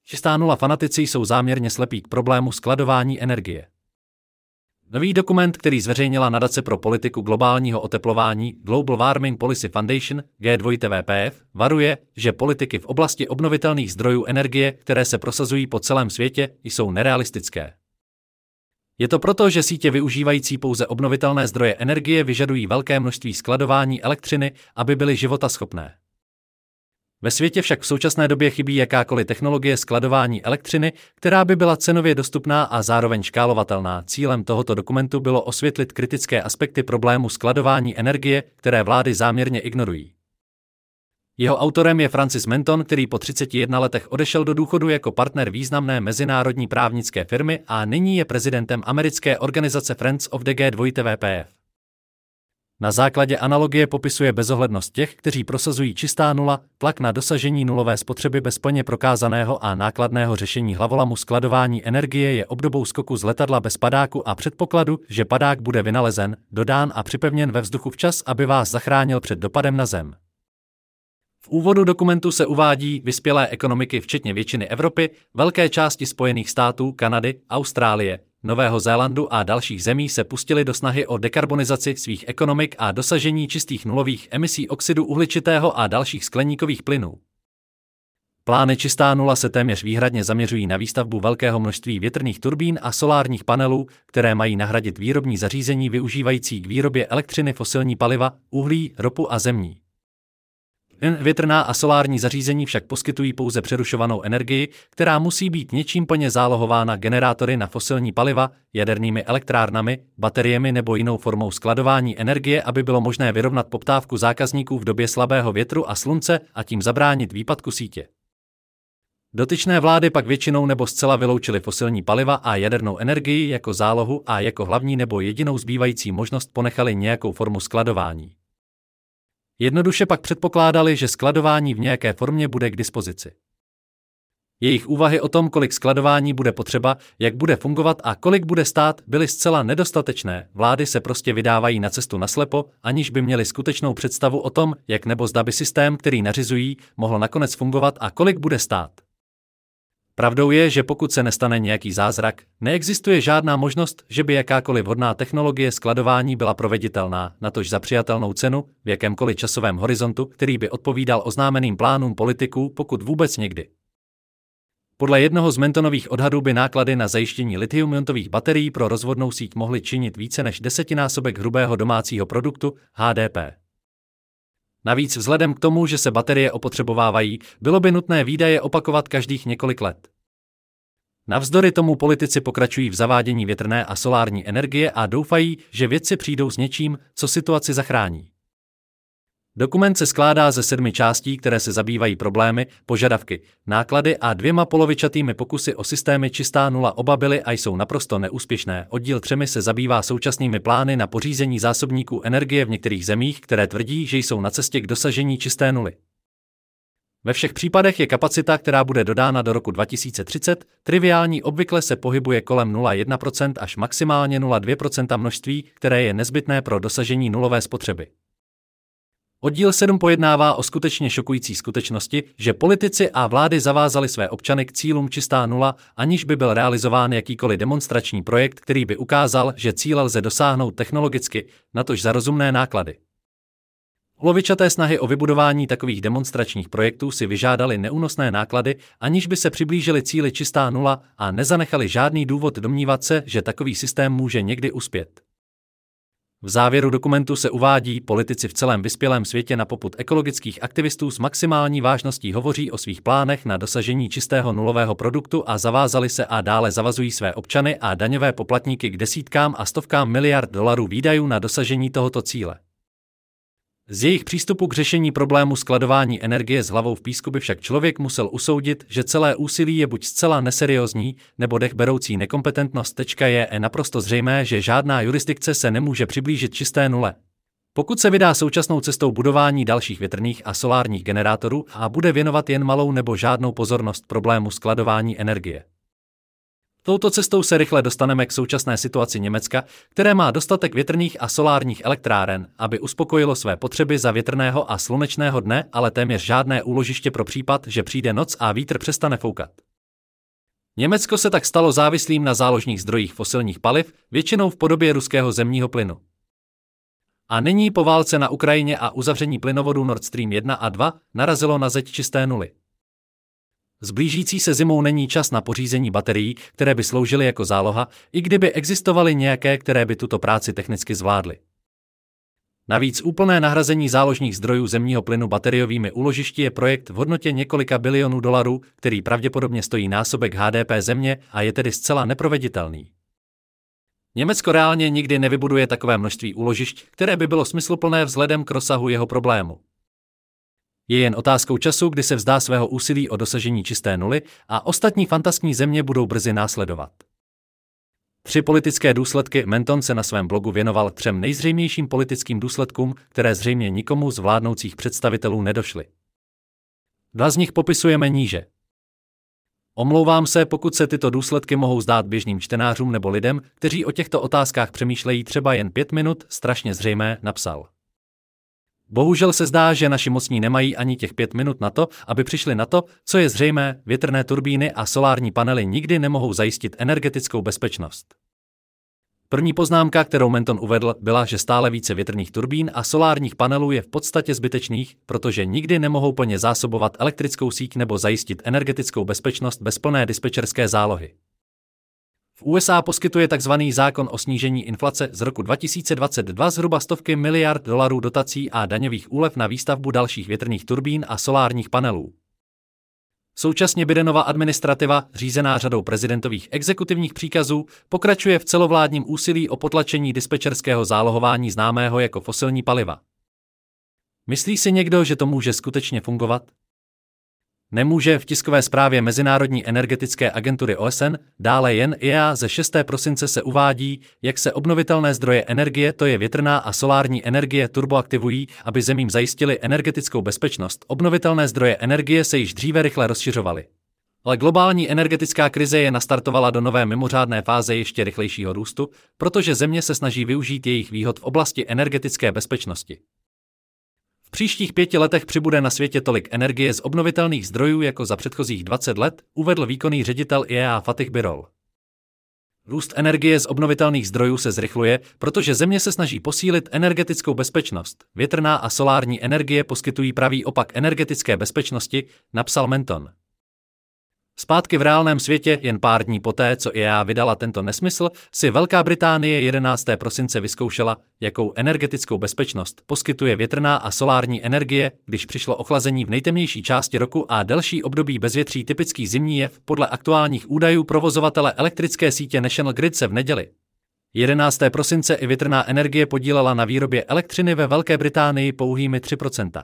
Čistá nula fanatici jsou záměrně slepí k problému skladování energie. Nový dokument, který zveřejnila Nadace pro politiku globálního oteplování Global Warming Policy Foundation G2WPF, varuje, že politiky v oblasti obnovitelných zdrojů energie, které se prosazují po celém světě, jsou nerealistické. Je to proto, že sítě využívající pouze obnovitelné zdroje energie vyžadují velké množství skladování elektřiny, aby byly životaschopné. Ve světě však v současné době chybí jakákoliv technologie skladování elektřiny, která by byla cenově dostupná a zároveň škálovatelná. Cílem tohoto dokumentu bylo osvětlit kritické aspekty problému skladování energie, které vlády záměrně ignorují. Jeho autorem je Francis Menton, který po 31 letech odešel do důchodu jako partner významné mezinárodní právnické firmy a nyní je prezidentem americké organizace Friends of the G2WPF. Na základě analogie popisuje bezohlednost těch, kteří prosazují čistá nula, tlak na dosažení nulové spotřeby bez plně prokázaného a nákladného řešení hlavolamu skladování energie je obdobou skoku z letadla bez padáku a předpokladu, že padák bude vynalezen, dodán a připevněn ve vzduchu včas, aby vás zachránil před dopadem na zem. V úvodu dokumentu se uvádí vyspělé ekonomiky včetně většiny Evropy, velké části Spojených států, Kanady, Austrálie, Nového Zélandu a dalších zemí se pustili do snahy o dekarbonizaci svých ekonomik a dosažení čistých nulových emisí oxidu uhličitého a dalších skleníkových plynů. Plány čistá nula se téměř výhradně zaměřují na výstavbu velkého množství větrných turbín a solárních panelů, které mají nahradit výrobní zařízení využívající k výrobě elektřiny fosilní paliva, uhlí, ropu a zemní. Větrná a solární zařízení však poskytují pouze přerušovanou energii, která musí být něčím plně zálohována generátory na fosilní paliva, jadernými elektrárnami, bateriemi nebo jinou formou skladování energie, aby bylo možné vyrovnat poptávku zákazníků v době slabého větru a slunce a tím zabránit výpadku sítě. Dotyčné vlády pak většinou nebo zcela vyloučily fosilní paliva a jadernou energii jako zálohu a jako hlavní nebo jedinou zbývající možnost ponechali nějakou formu skladování. Jednoduše pak předpokládali, že skladování v nějaké formě bude k dispozici. Jejich úvahy o tom, kolik skladování bude potřeba, jak bude fungovat a kolik bude stát, byly zcela nedostatečné. Vlády se prostě vydávají na cestu naslepo, aniž by měly skutečnou představu o tom, jak nebo zda by systém, který nařizují, mohl nakonec fungovat a kolik bude stát. Pravdou je, že pokud se nestane nějaký zázrak, neexistuje žádná možnost, že by jakákoliv vhodná technologie skladování byla proveditelná, natož za přijatelnou cenu, v jakémkoliv časovém horizontu, který by odpovídal oznámeným plánům politiků, pokud vůbec někdy. Podle jednoho z Mentonových odhadů by náklady na zajištění lithium-iontových baterií pro rozvodnou síť mohly činit více než 10násobek hrubého domácího produktu HDP. Navíc vzhledem k tomu, že se baterie opotřebovávají, bylo by nutné výdaje opakovat každých několik let. Navzdory tomu politici pokračují v zavádění větrné a solární energie a doufají, že vědci přijdou s něčím, co situaci zachrání. Dokument se skládá ze 7 částí, které se zabývají problémy, požadavky, náklady a 2 polovičatými pokusy o systémy čistá nula. Oba byly a jsou naprosto neúspěšné. Oddíl 3 se zabývá současnými plány na pořízení zásobníků energie v některých zemích, které tvrdí, že jsou na cestě k dosažení čisté nuly. Ve všech případech je kapacita, která bude dodána do roku 2030, triviální, obvykle se pohybuje kolem 0,1% až maximálně 0,2% množství, které je nezbytné pro dosažení nulové spotřeby. Oddíl 7 pojednává o skutečně šokující skutečnosti, že politici a vlády zavázali své občany k cílům čistá nula, aniž by byl realizován jakýkoliv demonstrační projekt, který by ukázal, že cíle lze dosáhnout technologicky, natož za rozumné náklady. Olovičaté snahy o vybudování takových demonstračních projektů si vyžádaly neúnosné náklady, aniž by se přiblížili cíli čistá nula a nezanechali žádný důvod domnívat se, že takový systém může někdy uspět. V závěru dokumentu se uvádí, politici v celém vyspělém světě na popud ekologických aktivistů s maximální vážností hovoří o svých plánech na dosažení čistého nulového produktu a zavázali se a dále zavazují své občany a daňové poplatníky k desítkám a stovkám miliard dolarů výdajů na dosažení tohoto cíle. Z jejich přístupu k řešení problému skladování energie s hlavou v písku by však člověk musel usoudit, že celé úsilí je buď zcela neseriózní, nebo dech beroucí nekompetentnost. Je naprosto zřejmé, že žádná jurisdikce se nemůže přiblížit čisté nule. Pokud se vydá současnou cestou budování dalších větrných a solárních generátorů a bude věnovat jen malou nebo žádnou pozornost problému skladování energie. Touto cestou se rychle dostaneme k současné situaci Německa, které má dostatek větrných a solárních elektráren, aby uspokojilo své potřeby za větrného a slunečného dne, ale téměř žádné úložiště pro případ, že přijde noc a vítr přestane foukat. Německo se tak stalo závislým na záložních zdrojích fosilních paliv, většinou v podobě ruského zemního plynu. A nyní po válce na Ukrajině a uzavření plynovodu Nord Stream 1 a 2 narazilo na zeď čisté nuly. S blížící se zimou není čas na pořízení baterií, které by sloužily jako záloha, i kdyby existovaly nějaké, které by tuto práci technicky zvládly. Navíc úplné nahrazení záložních zdrojů zemního plynu bateriovými úložišti je projekt v hodnotě několika bilionů dolarů, který pravděpodobně stojí násobek HDP země a je tedy zcela neproveditelný. Německo reálně nikdy nevybuduje takové množství úložišť, které by bylo smysluplné vzhledem k rozsahu jeho problému. Je jen otázkou času, kdy se vzdá svého úsilí o dosažení čisté nuly a ostatní fantastní země budou brzy následovat. 3 politické důsledky. Menton se na svém blogu věnoval 3 nejzřejmějším politickým důsledkům, které zřejmě nikomu z vládnoucích představitelů nedošly. 2 z nich popisujeme níže. Omlouvám se, pokud se tyto důsledky mohou zdát běžným čtenářům nebo lidem, kteří o těchto otázkách přemýšlejí třeba jen 5 minut, strašně zřejmé, napsal. Bohužel se zdá, že naši mocní nemají ani těch 5 minut na to, aby přišli na to, co je zřejmé, větrné turbíny a solární panely nikdy nemohou zajistit energetickou bezpečnost. První poznámka, kterou Menton uvedl, byla, že stále více větrných turbín a solárních panelů je v podstatě zbytečných, protože nikdy nemohou plně zásobovat elektrickou síť nebo zajistit energetickou bezpečnost bez plné dispečerské zálohy. V USA poskytuje tzv. Zákon o snížení inflace z roku 2022 zhruba stovky miliard dolarů dotací a daňových úlev na výstavbu dalších větrných turbín a solárních panelů. Současně Bidenova administrativa, řízená řadou prezidentových exekutivních příkazů, pokračuje v celovládním úsilí o potlačení dispečerského zálohování známého jako fosilní paliva. Myslí si někdo, že to může skutečně fungovat? Nemůže. V tiskové zprávě Mezinárodní energetické agentury OSN, dále jen IEA ze 6. prosince se uvádí, jak se obnovitelné zdroje energie, to je větrná a solární energie, turboaktivují, aby zemím zajistili energetickou bezpečnost. Obnovitelné zdroje energie se již dříve rychle rozšiřovaly. Ale globální energetická krize je nastartovala do nové mimořádné fáze ještě rychlejšího růstu, protože země se snaží využít jejich výhod v oblasti energetické bezpečnosti. V příštích 5 letech přibude na světě tolik energie z obnovitelných zdrojů jako za předchozích 20 let, uvedl výkonný ředitel IEA Fatih Birol. Růst energie z obnovitelných zdrojů se zrychluje, protože země se snaží posílit energetickou bezpečnost. Větrná a solární energie poskytují pravý opak energetické bezpečnosti, napsal Menton. Zpátky v reálném světě, jen pár dní poté, co IEA vydala tento nesmysl, si Velká Británie 11. prosince vyzkoušela, jakou energetickou bezpečnost poskytuje větrná a solární energie, když přišlo ochlazení v nejtemnější části roku a delší období bezvětří, typický zimní jev. Podle aktuálních údajů provozovatele elektrické sítě National Grid se v neděli 11. prosince i větrná energie podílela na výrobě elektřiny ve Velké Británii pouhými 3%.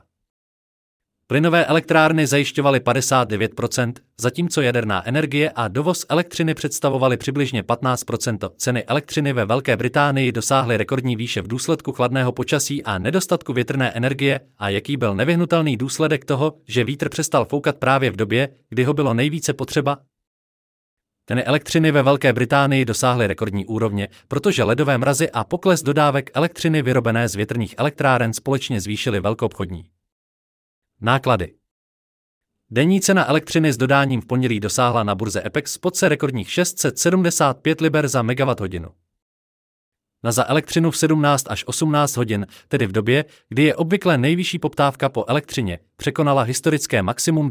Plynové elektrárny zajišťovaly 59%, zatímco jaderná energie a dovoz elektřiny představovaly přibližně 15%. Ceny elektřiny ve Velké Británii dosáhly rekordní výše v důsledku chladného počasí a nedostatku větrné energie, a jaký byl nevyhnutelný důsledek toho, že vítr přestal foukat právě v době, kdy ho bylo nejvíce potřeba? Ceny elektřiny ve Velké Británii dosáhly rekordní úrovně, protože ledové mrazy a pokles dodávek elektřiny vyrobené z větrných elektráren společně zvýšily velkoobchodní náklady. Denní cena elektřiny s dodáním v pondělí dosáhla na burze Apex spotce rekordních 675 liber za megawatthodinu. Za elektřinu v 17 až 18 hodin, tedy v době, kdy je obvykle nejvyšší poptávka po elektřině, překonala historické maximum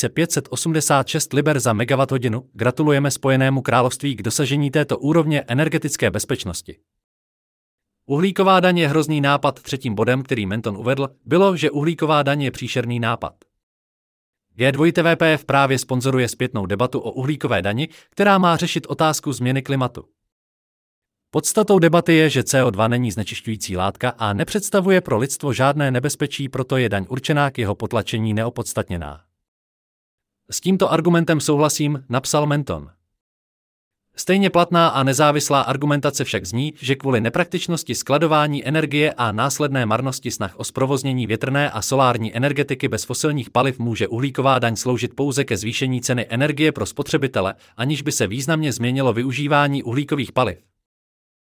2586 liber za megawatthodinu. Gratulujeme Spojenému království k dosažení této úrovně energetické bezpečnosti. Uhlíková daň je hrozný nápad. Třetím bodem, který Menton uvedl, bylo, že uhlíková daň je příšerný nápad. G2TVPF právě sponzoruje zpětnou debatu o uhlíkové dani, která má řešit otázku změny klimatu. Podstatou debaty je, že CO2 není znečišťující látka a nepředstavuje pro lidstvo žádné nebezpečí, proto je daň určená k jeho potlačení neopodstatněná. S tímto argumentem souhlasím, napsal Menton. Stejně platná a nezávislá argumentace však zní, že kvůli nepraktičnosti skladování energie a následné marnosti snah o zprovoznění větrné a solární energetiky bez fosilních paliv může uhlíková daň sloužit pouze ke zvýšení ceny energie pro spotřebitele, aniž by se významně změnilo využívání uhlíkových paliv.